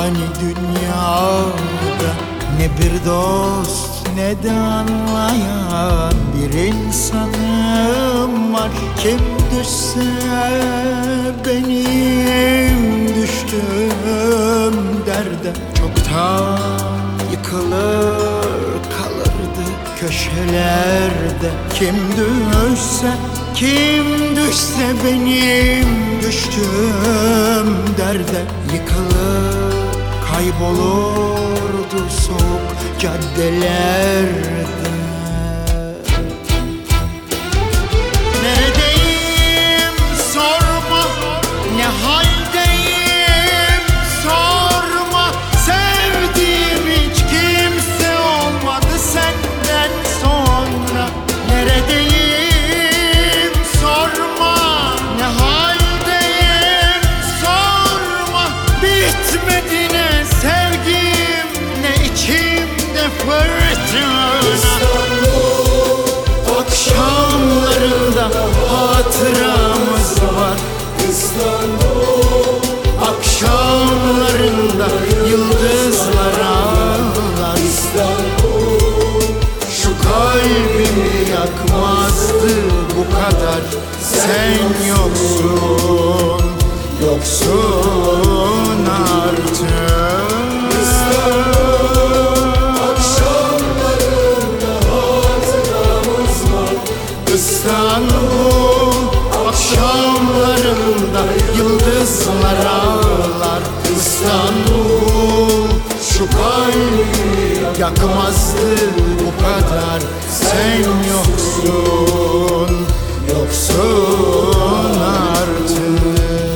fani dünyada ne bir dost ne de anlayan bir insanım var. Kim düşse benim düştüğüm derde çoktan yıkılır kalırdı köşelerde. Kim düşse benim düştüğüm derde yıkılır kaybolurdu soğuk caddelerde. Neredeyim sorma, ne haldeyim sorma. Sevdiğim hiç kimse olmadı senden sonra. Neredeyim sorma, ne haldeyim sorma. Bitmedi ne sevgim ne içimde fırtına. Akşamlarında hatıramız var İstanbul. Akşamlarında yıldızlar ağlar İstanbul. Şu kalbimi yakmazdı bu kadar. Sen yoksun, yoksun artık. İstanbul akşamlarında yıldızlar ağlar İstanbul. Şu kalbi yakmazdı bu kadar. Sen yoksun, yoksun artık.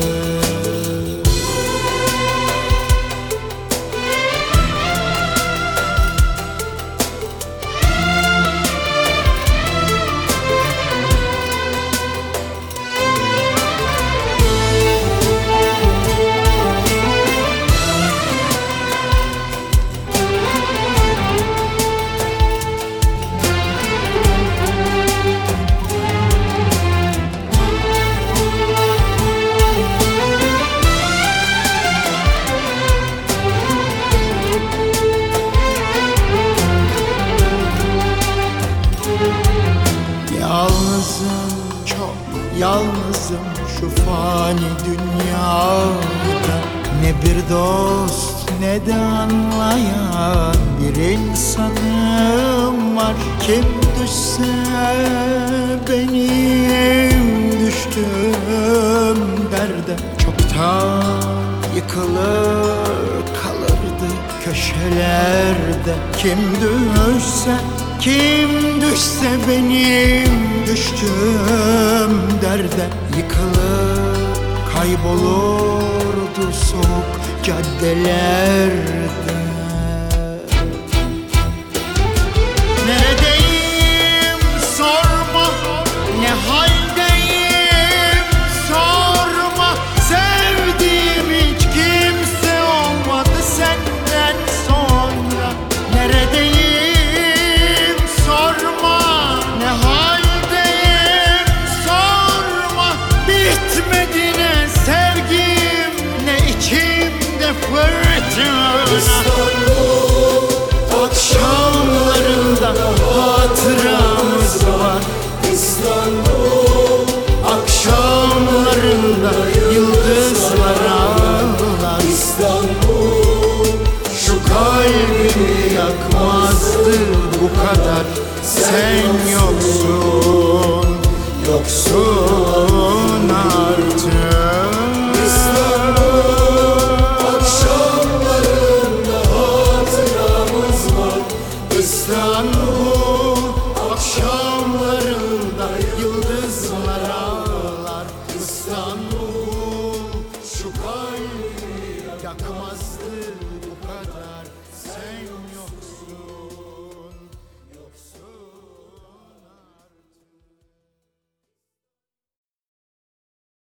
Yalnızım, çok yalnızım şu fani dünyada. Ne bir dost ne de anlayan bir insanım var. Kim düşse benim düştüğüm derde çoktan yıkılır kalırdı köşelerde. Kim düşse benim düştüğüm derde yıkılır kaybolurdu soğuk caddelerde. Neredeyim sorma, ne haldeyim sorma. Sevdiğim hiç kimse olmadı senden sonra. Neredeyim sorma, ne haldeyim sorma. Bitmedi ne sevgim ne içimde fırtına. Akşamlarında hatıramız var İstanbul. Akşamlarında yıldızlar ağlar İstanbul. Şu kalbimi yakmazdı bu kadar. Sen yoksun, yoksun artık.